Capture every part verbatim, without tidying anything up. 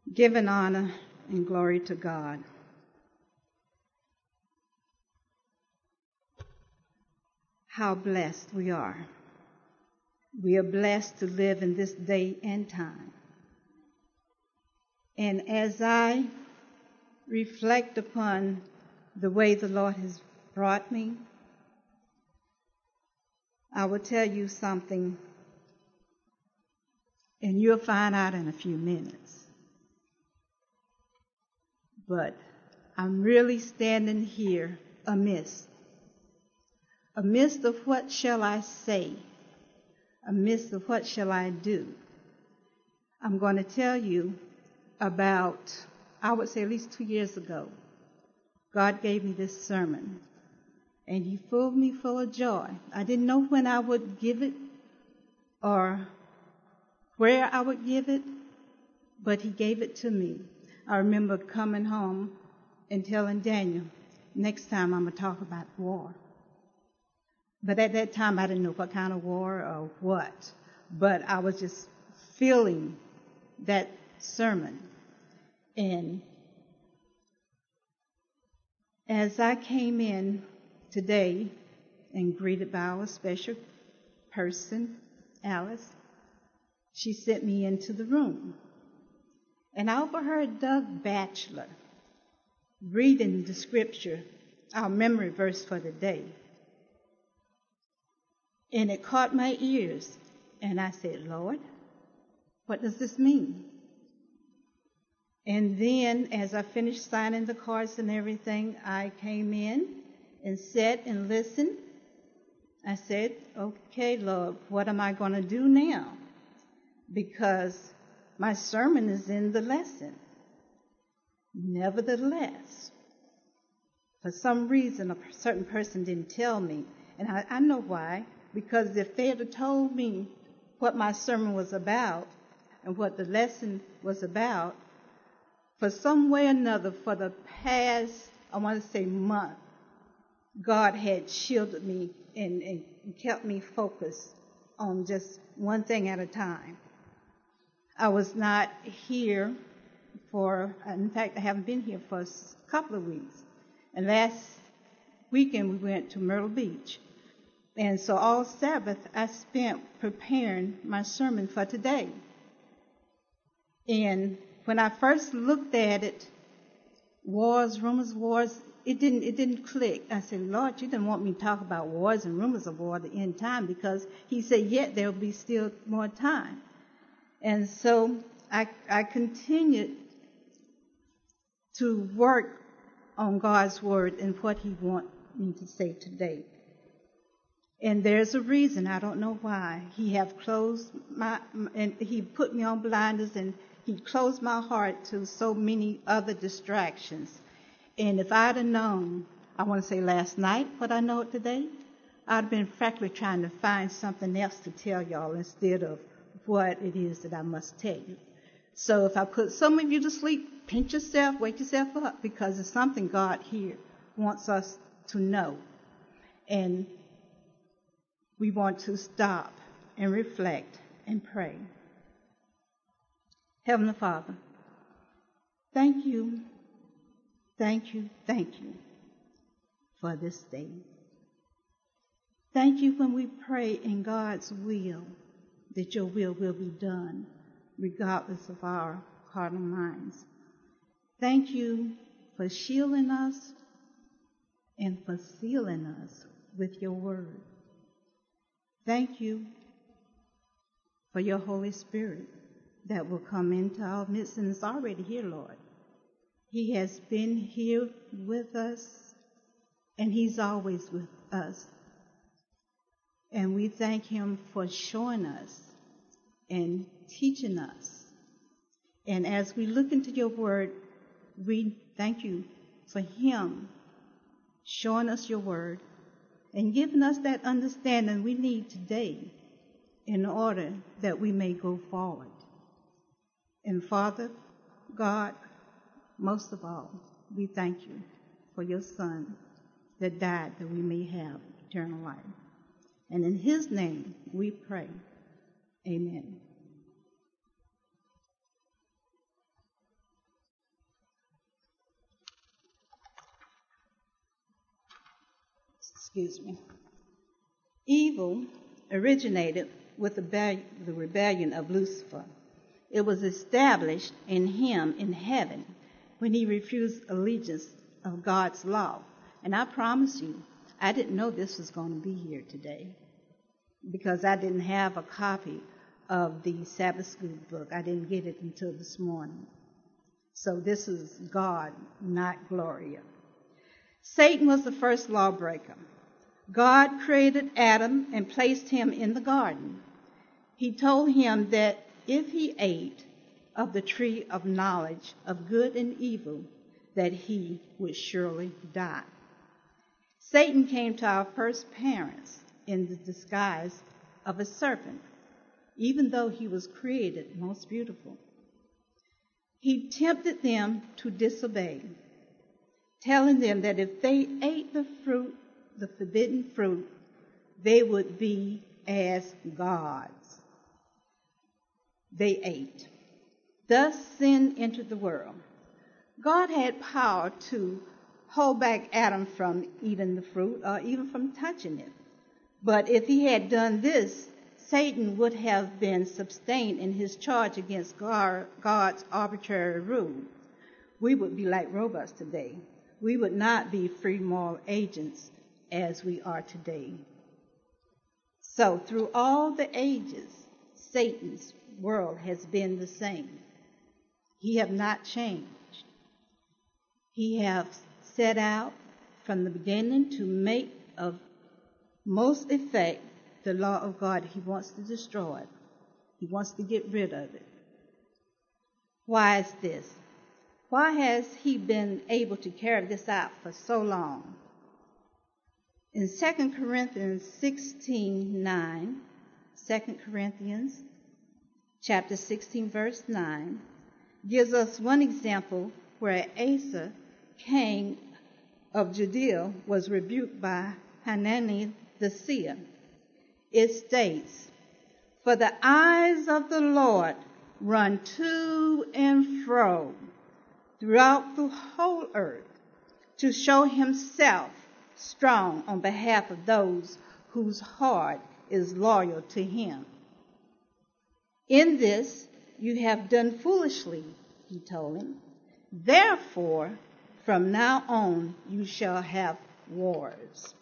Giving honor and glory to God. How blessed we are. We are blessed to live in this day and time. And as I reflect upon the way the Lord has brought me, I will tell you something, and you'll find out in a few minutes. But I'm really standing here amidst, amidst of what shall I say, amidst of what shall I do. I'm going to tell you about, I would say at least two years ago, God gave me this sermon, and he filled me full of joy. I didn't know when I would give it or where I would give it, but he gave it to me. I remember coming home and telling Daniel, next time I'm going to talk about war. But at that time, I didn't know what kind of war or what. But I was just feeling that sermon. And as I came in today and greeted by our special person, Alice, she sent me into the room. And I overheard Doug Batchelor reading the scripture, our memory verse for the day. And it caught my ears. And I said, Lord, what does this mean? And then as I finished signing the cards and everything, I came in and sat and listened. I said, okay, Lord, what am I going to do now? Because my sermon is in the lesson. Nevertheless, for some reason, a certain person didn't tell me. And I, I know why. Because if they had told me what my sermon was about and what the lesson was about, for some way or another, for the past, I want to say month, God had shielded me and, and kept me focused on just one thing at a time. I was not here for, in fact, I haven't been here for a couple of weeks. And last weekend we went to Myrtle Beach. And so all Sabbath I spent preparing my sermon for today. And when I first looked at it, wars, rumors of wars, it didn't, it didn't click. I said, Lord, you didn't want me to talk about wars and rumors of war at the end time, because he said, yet there will be still more time. And so I, I continued to work on God's word and what he wants me to say today. And there's a reason, I don't know why. He have closed my, and he put me on blinders, and he closed my heart to so many other distractions. And if I'd have known, I want to say last night, what I know today, I'd have been frankly trying to find something else to tell y'all instead of what it is that I must tell you. So if I put some of you to sleep, pinch yourself, wake yourself up, because it's something God here wants us to know. And we want to stop and reflect and pray. Heavenly Father, thank you, thank you, thank you for this day. Thank you when we pray in God's will, that your will will be done, regardless of our carnal minds. Thank you for shielding us and for sealing us with your word. Thank you for your Holy Spirit that will come into our midst, and is already here, Lord. He has been here with us, and he's always with us. And we thank him for showing us and teaching us. And as we look into your word, we thank you for him showing us your word and giving us that understanding we need today in order that we may go forward. And Father, God, most of all, we thank you for your Son that died that we may have eternal life. And in his name we pray. Amen. excuse me, evil originated with the rebellion of Lucifer. It was established in him in heaven when he refused allegiance of God's law. And I promise you, I didn't know this was going to be here today because I didn't have a copy of the Sabbath School book. I didn't get it until this morning. So this is God, not Gloria. Satan was the first lawbreaker. God created Adam and placed him in the garden. He told him that if he ate of the tree of knowledge of good and evil, that he would surely die. Satan came to our first parents in the disguise of a serpent, even though he was created most beautiful. He tempted them to disobey, telling them that if they ate the fruit, the forbidden fruit, they would be as gods. They ate. Thus sin entered the world. God had power to hold back Adam from eating the fruit or even from touching it. But if he had done this, Satan would have been sustained in his charge against God's arbitrary rule. We would be like robots today. We would not be free moral agents as we are today. So through all the ages, Satan's world has been the same. He have not changed. He have set out from the beginning to make of most effect the law of God. He wants to destroy it. He wants to get rid of it. Why is this? Why has he been able to carry this out for so long? In Second Corinthians sixteen nine, Second Corinthians chapter sixteen, verse nine, gives us one example where Asa, king of Judea, was rebuked by Hanani the seer. It states, "For the eyes of the Lord run to and fro throughout the whole earth to show himself strong on behalf of those whose heart is loyal to him. In this you have done foolishly," he told him. "Therefore, from now on you shall have wars."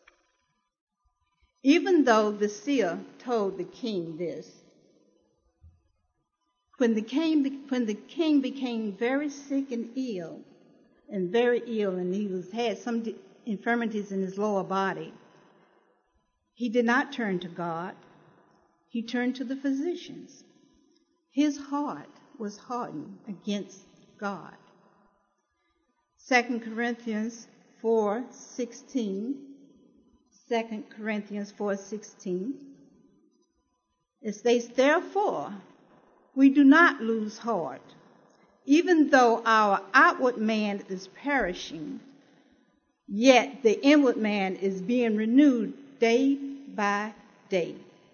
Even though the seer told the king this, when the king, when the king became very sick and ill, and very ill, and he was had some infirmities in his lower body, he did not turn to God. He turned to the physicians. His heart was hardened against God. Second Corinthians four sixteen. Second Corinthians four sixteen. It states, "Therefore, we do not lose heart, even though our outward man is perishing, yet the inward man is being renewed day by day."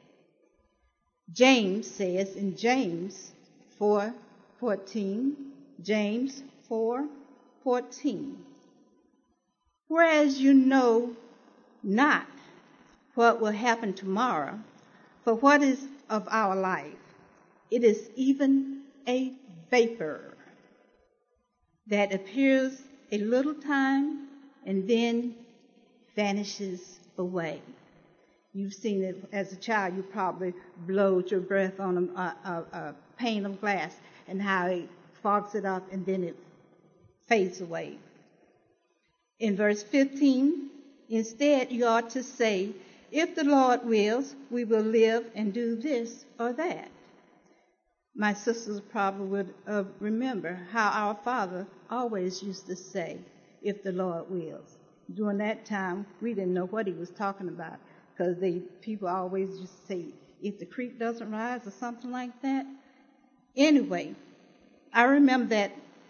James says in James four fourteen, James four fourteen, "Whereas you know not what will happen tomorrow, for what is of our life? It is even a vapor that appears a little time and then vanishes away." You've seen it as a child. You probably blowed your breath on a, a, a pane of glass and how it fogs it up and then it fades away. In verse fifteen, instead you ought to say, "If the Lord wills, we will live and do this or that." My sisters probably would uh, remember how our father always used to say, "If the Lord wills." During that time, we didn't know what he was talking about, because they people always used to say, "If the creek doesn't rise," or something like that. Anyway, I remember that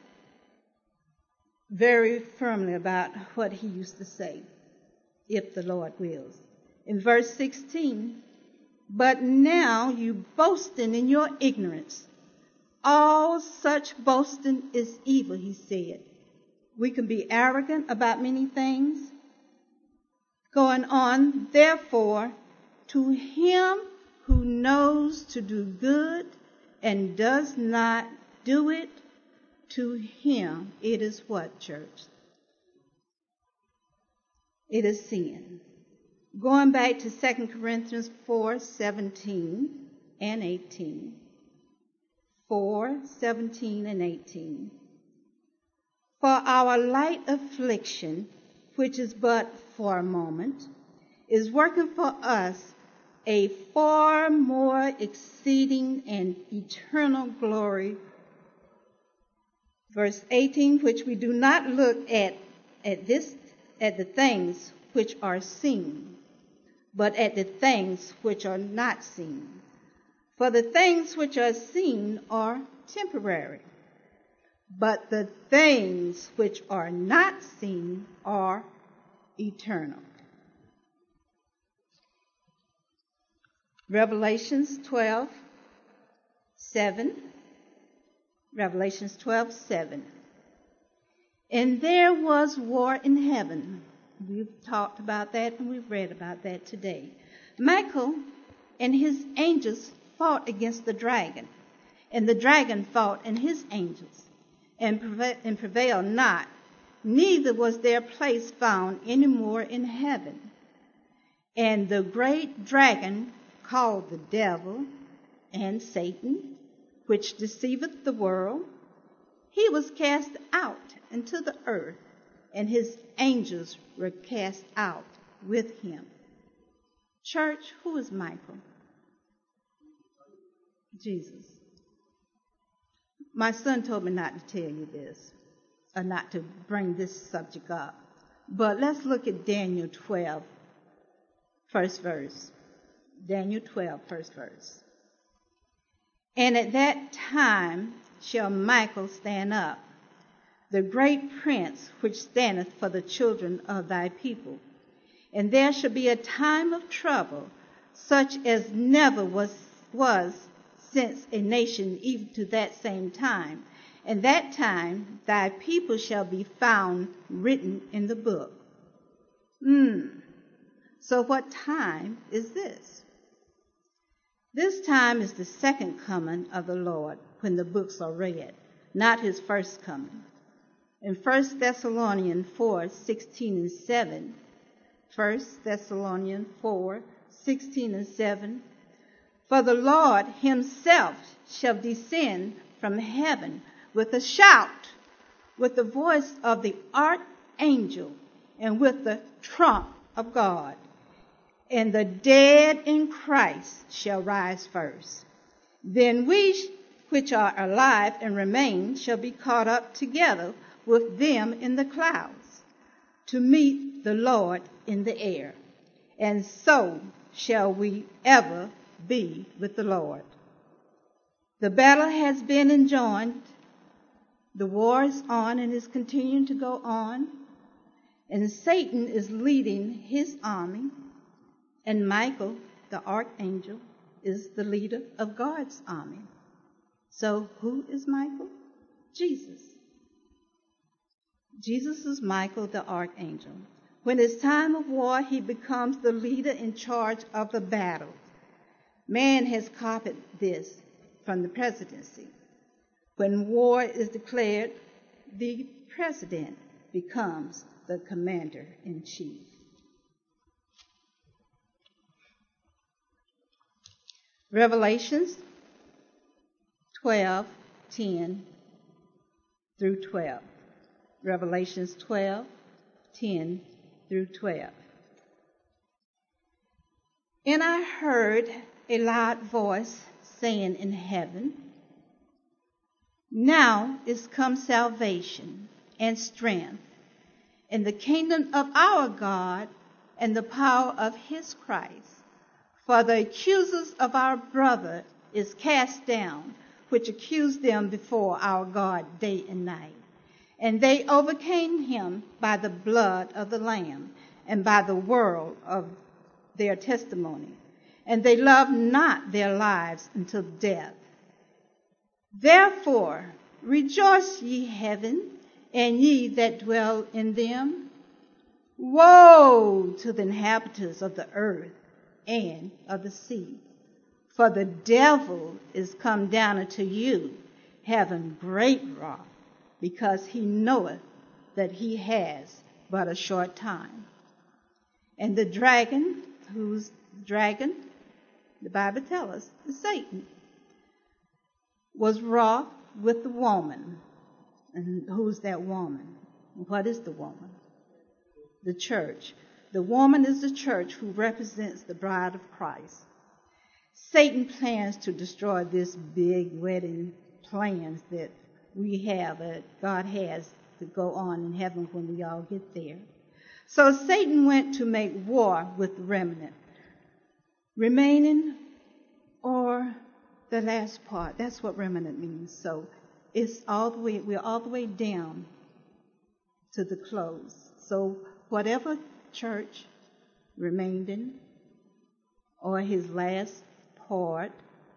very firmly about what he used to say, "If the Lord wills." In verse sixteen, "But now you boasting in your ignorance. All such boasting is evil," he said. We can be arrogant about many things, Going on, therefore, to him who knows to do good and does not do it, to him it is what, church? It is sin. Going back to Second Corinthians four seventeen and eighteen. four seventeen and eighteen. For our light affliction, which is but for a moment, is working for us a far more exceeding and eternal glory. Verse eighteen, which we do not look at at this at the things which are seen, but at the things which are not seen. For the things which are seen are temporary, but the things which are not seen are eternal. Revelations twelve seven. Revelations twelve seven. And there was war in heaven. We've talked about that and we've read about that today. Michael and his angels fought against the dragon, and the dragon fought and his angels, and, preva- and prevailed not. Neither was their place found any more in heaven. And the great dragon, called the devil and Satan, which deceiveth the world, he was cast out into the earth, and his angels were cast out with him. Church, who is Michael? Jesus. My son told me not to tell you this, or not to bring this subject up. But let's look at Daniel twelve, first verse. Daniel twelve, first verse. And at that time shall Michael stand up, the great prince which standeth for the children of thy people. And there shall be a time of trouble, such as never was, was since a nation even to that same time. And that time thy people shall be found written in the book. Hmm. So what time is this? This time is the second coming of the Lord when the books are read, not his first coming. In First Thessalonians four sixteen and seven, First Thessalonians four sixteen and seven, for the Lord himself shall descend from heaven with a shout, with the voice of the archangel, and with the trump of God. And the dead in Christ shall rise first. Then we which are alive and remain shall be caught up together with them in the clouds to meet the Lord in the air. And so shall we ever be with the Lord. The battle has been enjoined. The war is on and is continuing to go on. And Satan is leading his army. And Michael, the archangel, is the leader of God's army. So who is Michael? Jesus. Jesus is Michael, the archangel. When it's time of war, he becomes the leader in charge of the battle. Man has copied this from the presidency. When war is declared, the president becomes the commander-in-chief. Revelations twelve ten through twelve. Revelations twelve ten through twelve. And I heard a loud voice saying in heaven, now is come salvation and strength, and the kingdom of our God and the power of his Christ. For the accusers of our brother is cast down, which accused them before our God day and night. And they overcame him by the blood of the Lamb and by the word of their testimony. And they loved not their lives until death. Therefore rejoice, ye heaven, and ye that dwell in them. Woe to the inhabitants of the earth and of the sea, for the devil is come down unto you, having great wrath, because he knoweth that he has but a short time. And the dragon, who's the dragon? The Bible tells us, is Satan, was wroth with the woman. And who's that woman? What is the woman? The church. The woman is the church who represents the bride of Christ. Satan plans to destroy this big wedding plans that we have, that God has to go on in heaven when we all get there. So Satan went to make war with the remnant, remaining, or the last part. That's what remnant means. So it's all the way, we're all the way down to the close. So whatever church remained in, or his last part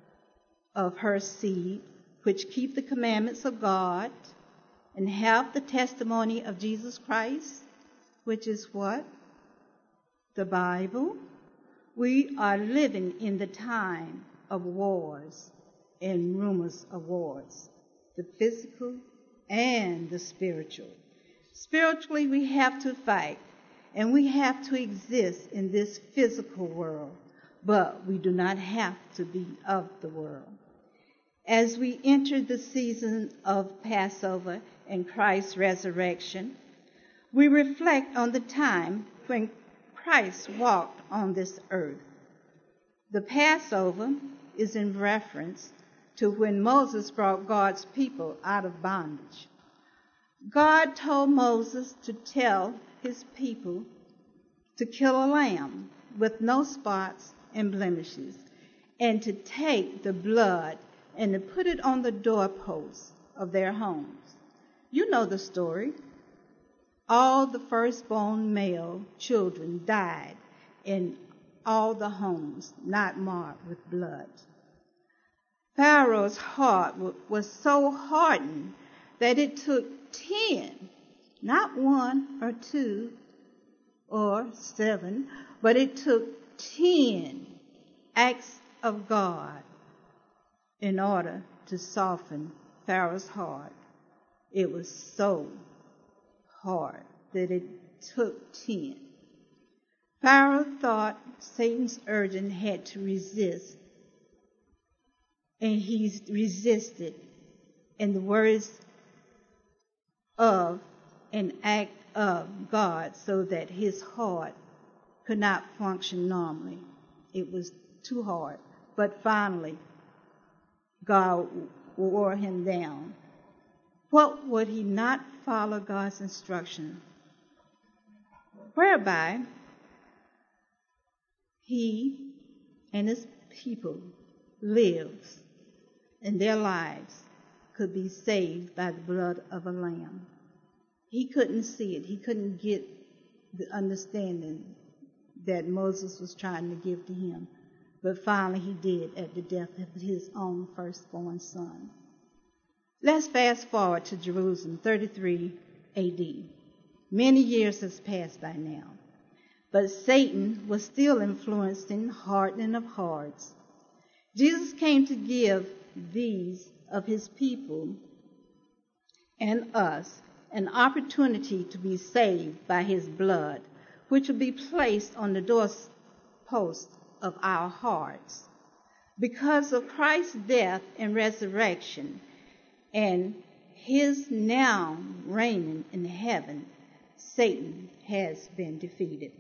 of her seed, which keep the commandments of God and have the testimony of Jesus Christ, which is what? The Bible. We are living in the time of wars and rumors of wars, the physical and the spiritual. Spiritually, we have to fight, and we have to exist in this physical world, but we do not have to be of the world. As we enter the season of Passover and Christ's resurrection, we reflect on the time when Christ walked on this earth. The Passover is in reference to when Moses brought God's people out of bondage. God told Moses to tell his people to kill a lamb with no spots and blemishes, and to take the blood and to put it on the doorposts of their homes. You know the story. All the firstborn male children died in all the homes not marked with blood. Pharaoh's heart was so hardened that it took ten, not one or two or seven, but it took ten acts of God in order to soften Pharaoh's heart. It was so hard that it took ten. Pharaoh thought Satan's urging had to resist, and he resisted in the words of an act of God, so that his heart could not function normally. It was too hard. But finally, God wore him down. What would he not follow God's instruction? Whereby he and his people lives, and their lives could be saved by the blood of a lamb. He couldn't see it. He couldn't get the understanding that Moses was trying to give to him. But finally he did at the death of his own firstborn son. Let's fast forward to Jerusalem, thirty-three A D. Many years has passed by now, but Satan was still influencing hardening of hearts. Jesus came to give these of his people and us an opportunity to be saved by his blood, which will be placed on the doorpost of our hearts. Because of Christ's death and resurrection and his now reigning in heaven, Satan has been defeated.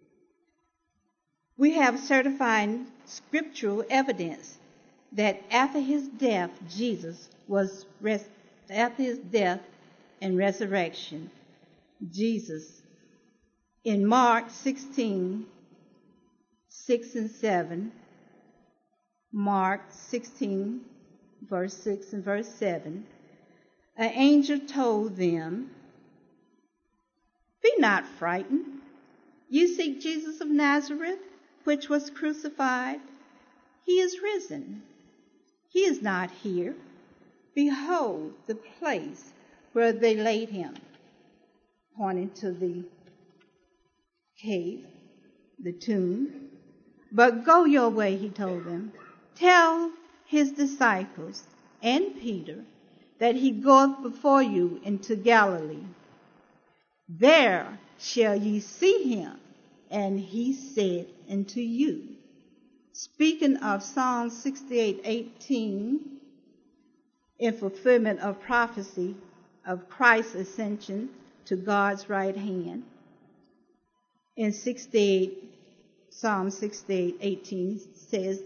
We have certifying scriptural evidence that after his death, Jesus was res- after his death and resurrection, Jesus, in Mark sixteen, six and seven, Mark sixteen, verse six and verse seven, an angel told them, "Be not frightened. You seek Jesus of Nazareth, which was crucified. He is risen. He is not here. Behold the place where they laid him," pointing to the cave, the tomb. But go your way, he told them. Tell his disciples and Peter that he goeth before you into Galilee. There shall ye see him, and he said unto you. Speaking of Psalm sixty-eight eighteen, in fulfillment of prophecy of Christ's ascension to God's right hand. In sixty-eight, Psalm sixty-eight eighteen says,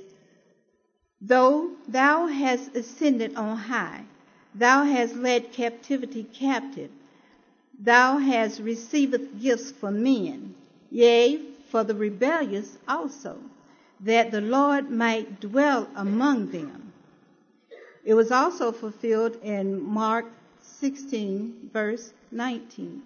Though thou hast ascended on high, thou hast led captivity captive, thou hast received gifts for men, yea, for the rebellious also, that the Lord might dwell among them. It was also fulfilled in Mark sixteen, verse nineteen.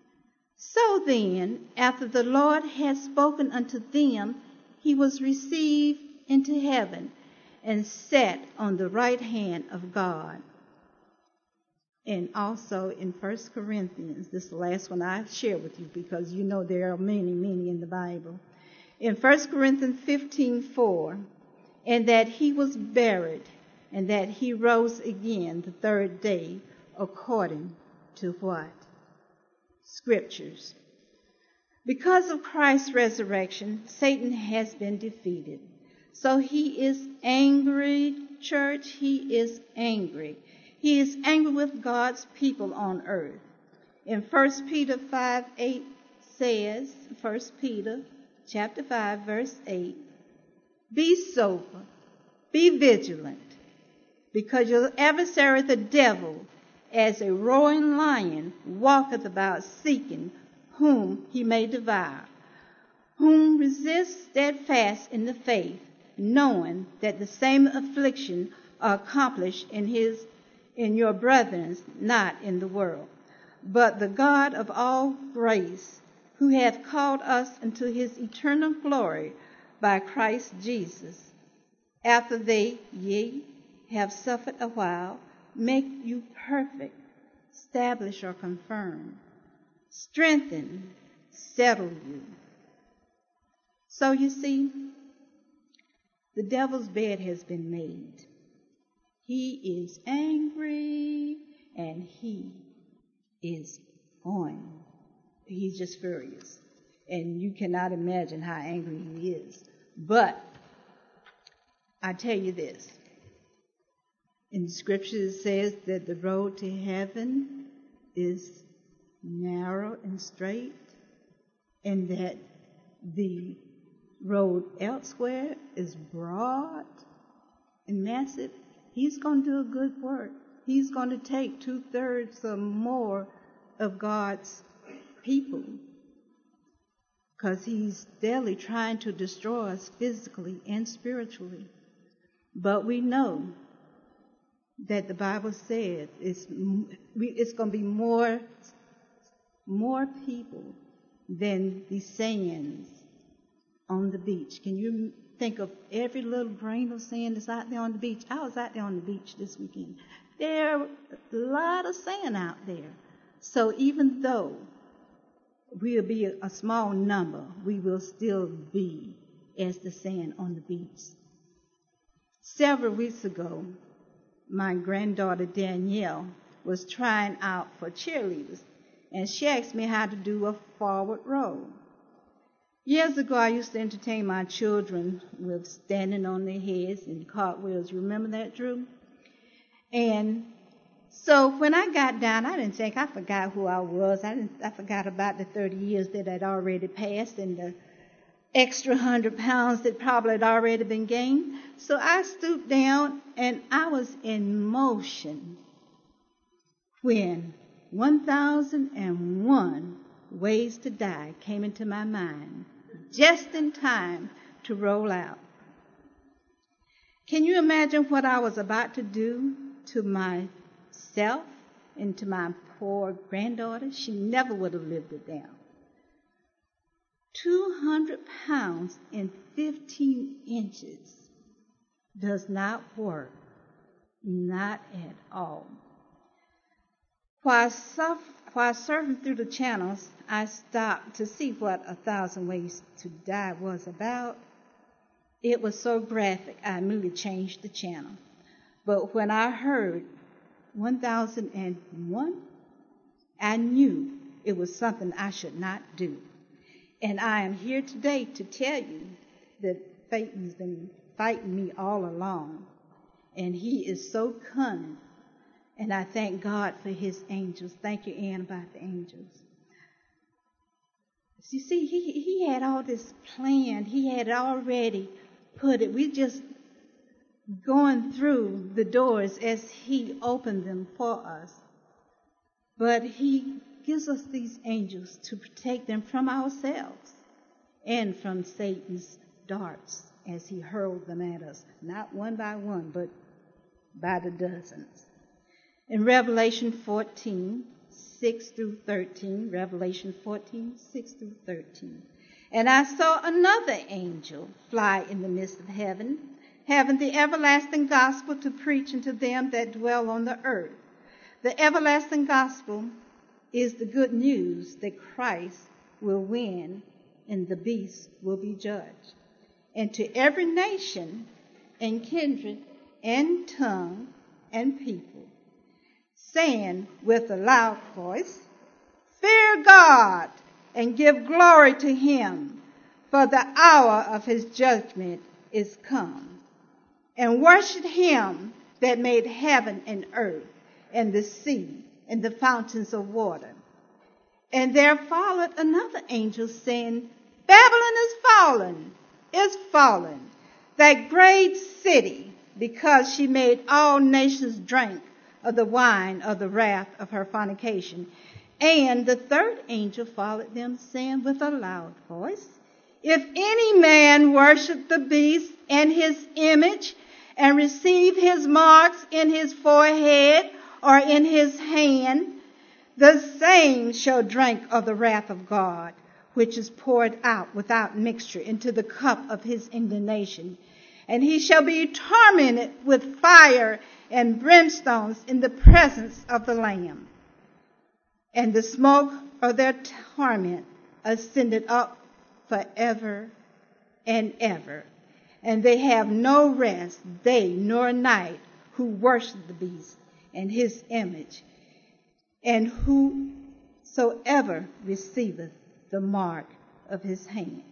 So then, after the Lord had spoken unto them, he was received into heaven and sat on the right hand of God. And also in First Corinthians, this is the last one I share with you because you know there are many, many in the Bible. In First Corinthians fifteen four, and that he was buried, and that he rose again the third day, according to what? Scriptures. Because of Christ's resurrection, Satan has been defeated. So he is angry, church. He is angry. He is angry with God's people on earth. In First Peter five eight says, First Peter chapter five, verse eight, be sober, be vigilant, because your adversary the devil, as a roaring lion, walketh about seeking whom he may devour, whom resist steadfast in the faith, knowing that the same affliction are accomplished in his in your brethren, not in the world. But the God of all grace, who hath called us into his eternal glory by Christ Jesus, after they, ye, have suffered a while, make you perfect, establish or confirm, strengthen, settle you. So you see, the devil's bed has been made. He is angry and he is going. He's just furious. And you cannot imagine how angry he is. But I tell you this. In the scripture it says that the road to heaven is narrow and straight, and that the road elsewhere is broad and massive. He's going to do a good work. He's going to take two-thirds or more of God's people, because he's daily trying to destroy us physically and spiritually. But we know that the Bible said it's, it's going to be more, more people than the sands on the beach. Can you think of every little grain of sand that's out there on the beach? I was out there on the beach this weekend. There are a lot of sand out there. So even though we'll be a, a small number, we will still be as the sand on the beach. Several weeks ago, my granddaughter Danielle was trying out for cheerleaders, and she asked me how to do a forward roll. Years ago, I used to entertain my children with standing on their heads and cartwheels. You remember that, Drew? And so when I got down, I didn't think, I forgot who I was. I didn't, I forgot about the thirty years that had already passed and the extra hundred pounds that probably had already been gained. So I stooped down and I was in motion when one thousand one Ways to Die came into my mind, just in time to roll out. Can you imagine what I was about to do to myself and to my poor granddaughter? She never would have lived it down. two hundred pounds in fifteen inches does not work, not at all. While, suffer, while surfing through the channels, I stopped to see what A Thousand Ways to Die was about. It was so graphic, I immediately changed the channel. But when I heard one thousand one, I knew it was something I should not do. And I am here today to tell you that Satan's been fighting me all along. And he is so cunning. And I thank God for his angels. Thank you, Ann, about the angels. You see, he, he had all this planned. He had already put it. We just going through the doors as he opened them for us. But he gives us these angels to protect them from ourselves and from Satan's darts as he hurled them at us, not one by one, but by the dozens. In Revelation fourteen, six through thirteen, Revelation fourteen, six through thirteen. And I saw another angel fly in the midst of heaven, having the everlasting gospel to preach unto them that dwell on the earth. The everlasting gospel is the good news that Christ will win and the beast will be judged. And to every nation and kindred and tongue and people, saying with a loud voice, fear God and give glory to him, for the hour of his judgment is come. And worship him that made heaven and earth and the sea and the fountains of water. And there followed another angel saying, Babylon is fallen, is fallen, that great city, because she made all nations drink of the wine of the wrath of her fornication. And the third angel followed them, saying with a loud voice, if any man worship the beast and his image, and receive his marks in his forehead or in his hand, the same shall drink of the wrath of God, which is poured out without mixture into the cup of his indignation. And he shall be tormented with fire and brimstones in the presence of the Lamb. And the smoke of their torment ascended up forever and ever. And they have no rest, day nor night, who worship the beast and his image, and whosoever receiveth the mark of his hand.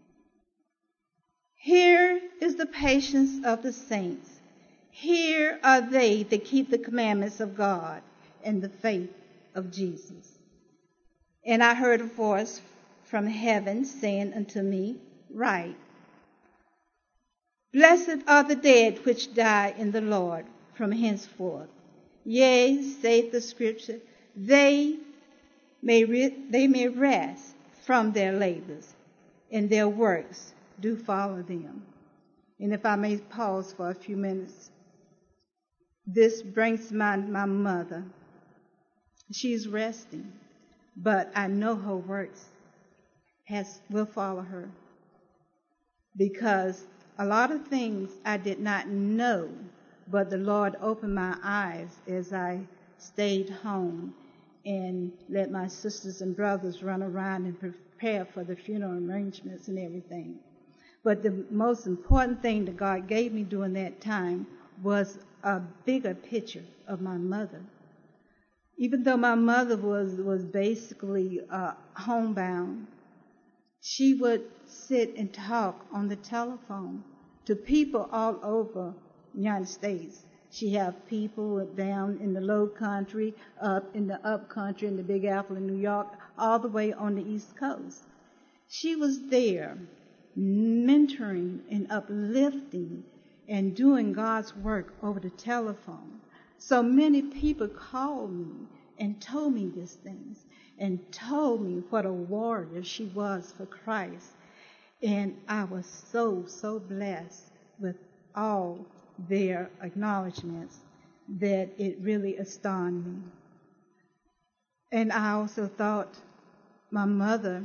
Here is the patience of the saints. Here are they that keep the commandments of God and the faith of Jesus. And I heard a voice from heaven saying unto me, write, blessed are the dead which die in the Lord from henceforth. Yea, saith the scripture, they may, re- they may rest from their labors, and their works do follow them. And if I may pause for a few minutes, this brings to mind my mother. She's resting, but I know her works has will follow her, because a lot of things I did not know, but the Lord opened my eyes as I stayed home and let my sisters and brothers run around and prepare for the funeral arrangements and everything. But the most important thing that God gave me during that time was a bigger picture of my mother. Even though my mother was, was basically uh, homebound, she would sit and talk on the telephone to people all over the United States. She have people down in the low country, up in the up country, in the Big Apple in New York, all the way on the East Coast. She was there mentoring and uplifting and doing God's work over the telephone. So many people called me and told me these things and told me what a warrior she was for Christ. And I was so, so blessed with all their acknowledgments that it really astonished me. And I also thought my mother,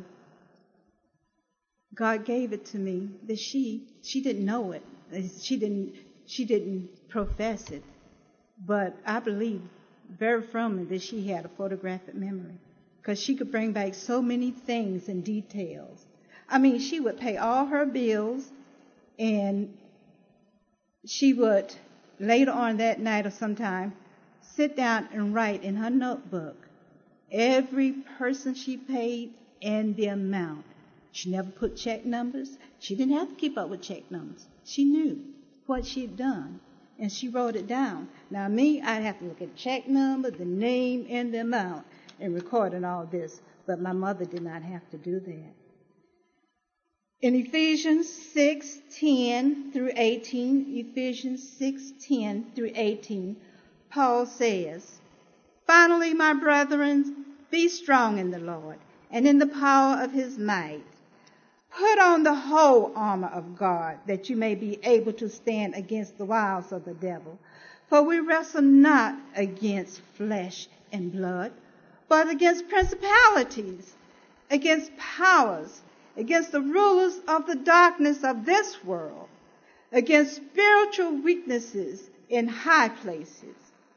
God gave it to me that she she didn't know it. She didn't she didn't profess it. But I believe very firmly that she had a photographic memory. because she could bring back so many things and details. I mean, she would pay all her bills, and she would, later on that night or sometime, sit down and write in her notebook every person she paid and the amount. She never put check numbers. She didn't have to keep up with check numbers. She knew what she'd done, and she wrote it down. Now, me, I'd have to look at the check number, the name, and the amount, and recording all this. But my mother did not have to do that. In Ephesians six ten through eighteen, Ephesians six ten through eighteen, Paul says, "Finally, my brethren, be strong in the Lord and in the power of his might. Put on the whole armor of God, that you may be able to stand against the wiles of the devil. For we wrestle not against flesh and blood, but against principalities, against powers, against the rulers of the darkness of this world, against spiritual weaknesses in high places."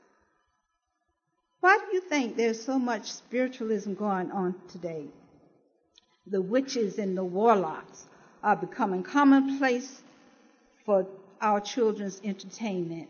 Why do you think there's so much spiritualism going on today? The witches and the warlocks are becoming commonplace for our children's entertainment.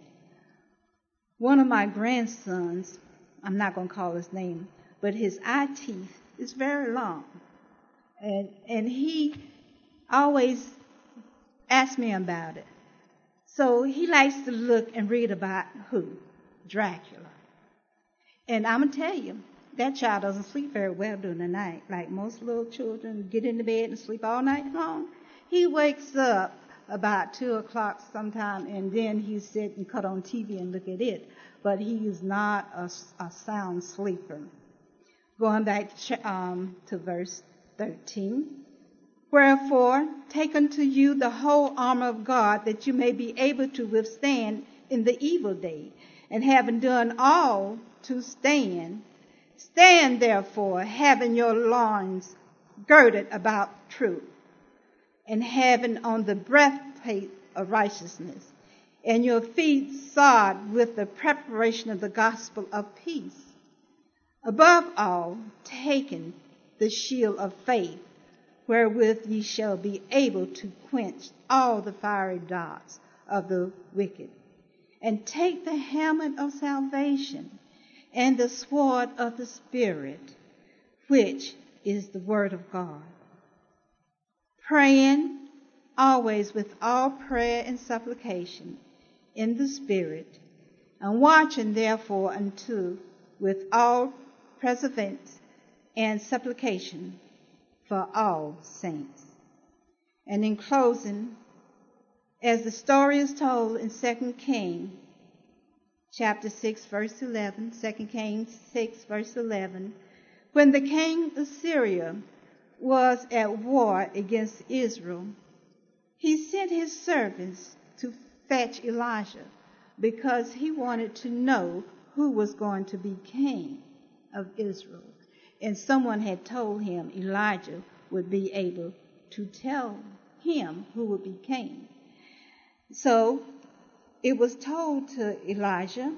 One of my grandsons, I'm not going to call his name, but his eye teeth is very long. And, and he always asks me about it. So he likes to look and read about who? Dracula. And I'm going to tell you, that child doesn't sleep very well during the night. Like most little children get into bed and sleep all night long. He wakes up about two o'clock sometime, and then he sit and cut on T V and look at it. But he is not a, a sound sleeper. Going back to, um, to verse thirteen. "Wherefore, take unto you the whole armor of God, that you may be able to withstand in the evil day. And having done all to stand, stand therefore, having your loins girded about truth, and having on the breastplate of righteousness, and your feet shod with the preparation of the gospel of peace. Above all, taking the shield of faith, wherewith ye shall be able to quench all the fiery darts of the wicked. And take the helmet of salvation and the sword of the Spirit, which is the word of God. Praying always with all prayer and supplication in the Spirit, and watching therefore unto with all perseverance and supplication for all saints." And in closing, as the story is told in Second Kings chapter six, verse eleven, Second Kings six, verse eleven, when the king of Syria was at war against Israel, he sent his servants to fetch Elijah because he wanted to know who was going to be king of Israel. And someone had told him Elijah would be able to tell him who would be king. So it was told to Elijah,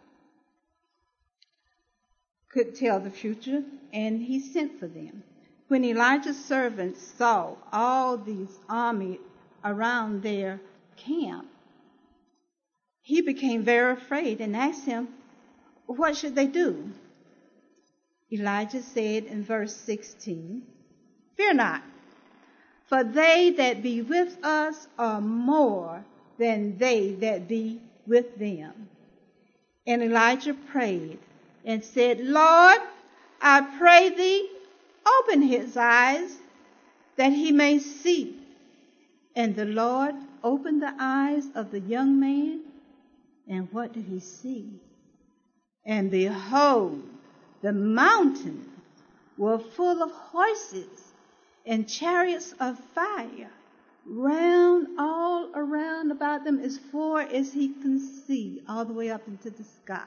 could tell the future, and he sent for them. When Elijah's servants saw all these army around their camp, he became very afraid and asked him, what should they do? Elijah said in verse sixteen, "Fear not, for they that be with us are more than they that be with them." And Elijah prayed and said, "Lord, I pray thee, open his eyes, that he may see." And the Lord opened the eyes of the young man, and what did he see? And behold, the mountains were full of horses and chariots of fire, round all around about them as far as he can see, all the way up into the sky.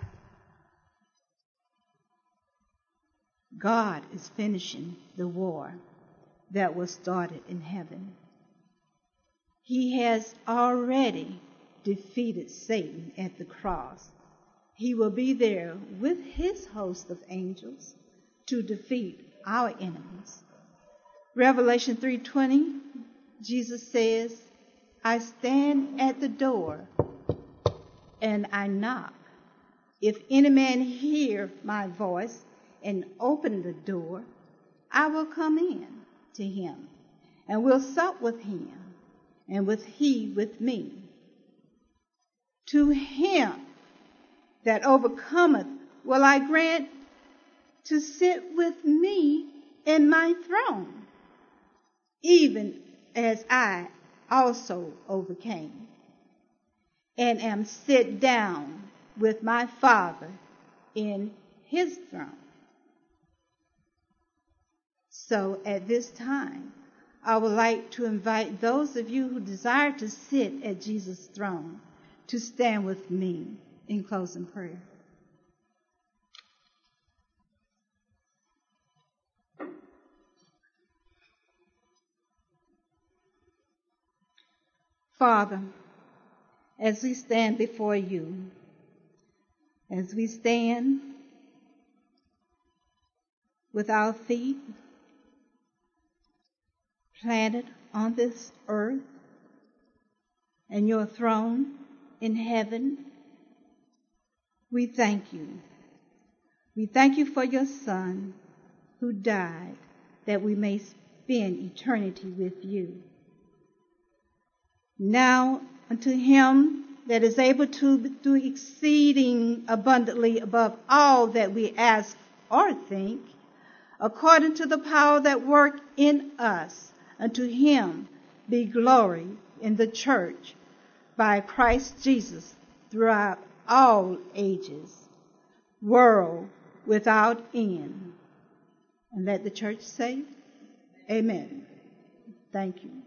God is finishing the war that was started in heaven. He has already defeated Satan at the cross. He will be there with his host of angels to defeat our enemies. Revelation three twenty, Jesus says, I stand at the door and I knock. If any man hear my voice and open the door, I will come in to him and will sup with him and with he with me. To him that overcometh will I grant to sit with me in my throne, even as I also overcame and am set down with my Father in his throne. So at this time, I would like to invite those of you who desire to sit at Jesus' throne to stand with me in closing prayer. Father, as we stand before you, as we stand with our feet planted on this earth and your throne in heaven, we thank you. We thank you for your Son who died that we may spend eternity with you. Now unto him that is able to do exceeding abundantly above all that we ask or think, according to the power that work in us, unto him be glory in the church by Christ Jesus throughout all ages, world without end. And let the church say, Amen. Thank you.